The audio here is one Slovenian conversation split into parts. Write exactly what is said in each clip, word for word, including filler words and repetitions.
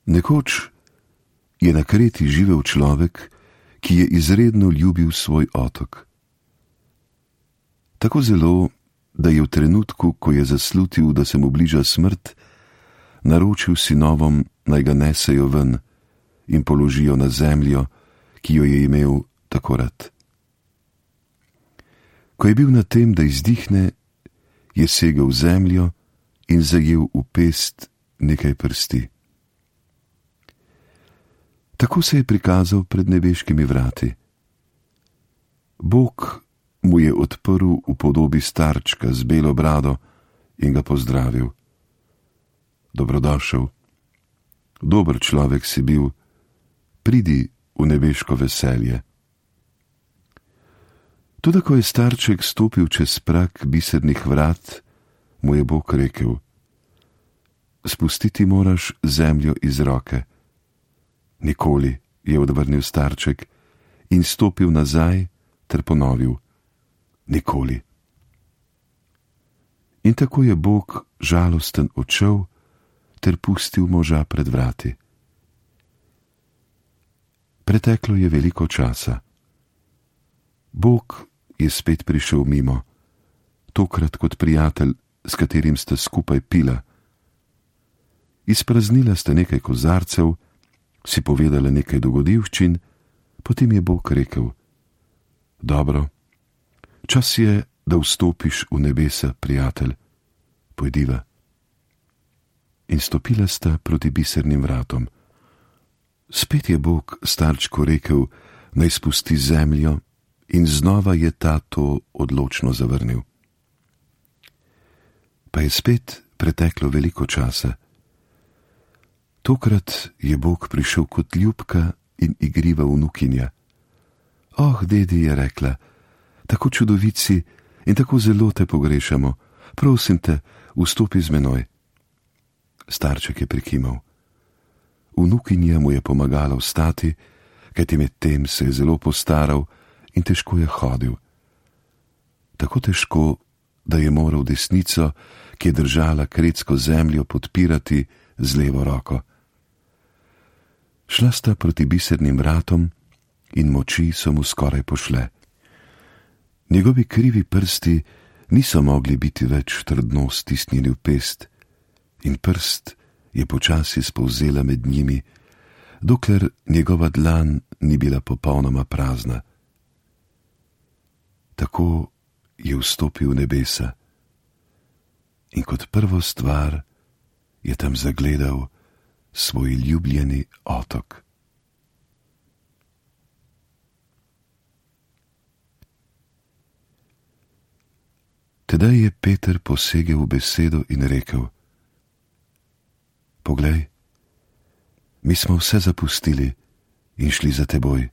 Nekoč je na Kreti živel človek, ki je izredno ljubil svoj otok. Tako zelo, da je v trenutku, ko je zaslutil, da se mu bliža smrt, naročil sinovom, naj ga nesejo ven in položijo na zemljo, ki jo je imel tako rad. Ko je bil na tem, da izdihne, je segel v zemljo in zajel v pest nekaj prsti. Tako se je prikazal pred nebeškimi vrati. Bog mu je odprl v podobi starčka z belo brado in ga pozdravil. Dobrodošel, dober človek si bil, pridi v nebeško veselje. Toda ko je starček stopil čez prag bisernih vrat, mu je Bog rekel: spustiti moraš zemljo iz roke. Nikoli, je odvrnil starček in stopil nazaj ter ponovil: nikoli. In tako je Bog žalosten odšel ter pustil moža pred vrati. Preteklo je veliko časa. Bog je spet prišel mimo, tokrat kot prijatelj, s katerim sta skupaj pila. Izpraznila sta nekaj kozarcev, si povedala nekaj dogodivščin, potem je Bog rekel: dobro, čas je, da vstopiš v nebesa, prijatelj, pojdiva. In stopila sta proti bisernim vratom. Spet je Bog starčku rekel, naj spusti zemljo, in znova je ta to odločno zavrnil. Pa je spet preteklo veliko časa. Tokrat je Bog prišel kot ljubka in igriva vnukinja. Oh, dedi, je rekla, tako čudovit si in tako zelo te pogrešamo, prosim te, vstopi z menoj. Starček je prikimal. Vnukinja mu je pomagala vstati, kajti med tem se je zelo postaral in težko je hodil. Tako težko, da je moral desnico, ki je držala kretsko zemljo, podpirati z levo roko. Šla sta proti bisernim vratom in moči so mu skoraj pošle. Njegovi krivi prsti niso mogli biti več trdno stisnjeni v pest in prst je počasi spolzela med njimi, dokler njegova dlan ni bila popolnoma prazna. Tako je vstopil v nebesa in kot prvo stvar je tam zagledal svoj ljubljeni otok. Tedaj je Peter posegel v besedo in rekel: poglej, mi smo vse zapustili in šli za teboj.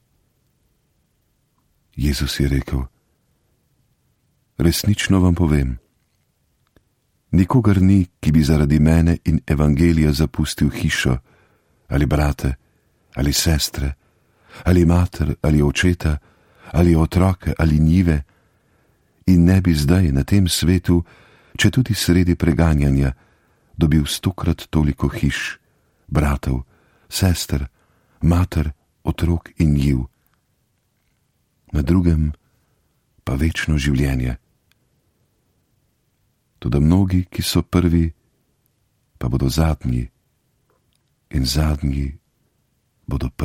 Jezus je rekel: resnično vam povem, nikogar ni, ki bi zaradi mene in evangelija zapustil hišo, ali brate, ali sestre, ali mater, ali očeta, ali otroke, ali njive, in ne bi zdaj na tem svetu, če tudi sredi preganjanja, dobil stokrat toliko hiš, bratov, sester, mater, otrok in njiv. Na drugem pa večno življenje. Toda mnogi, ki so prvi, pa bodo zadnji, in zadnji bodo prvi.